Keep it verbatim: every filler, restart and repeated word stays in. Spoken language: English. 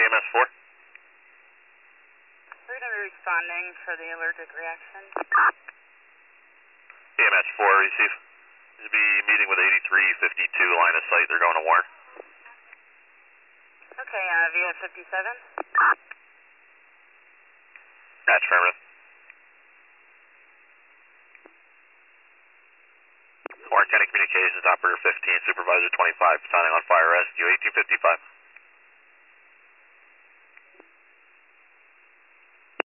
M S four. We're going to be responding for the allergic reaction. E M S four, receive. This will be meeting with eighty-three fifty-two, line of sight. They're going to Warren. Okay, uh, V F fifty-seven. That's affirmative. Warren County Communications, Operator fifteen, Supervisor twenty-five, signing on fire rescue, eighteen fifty-five.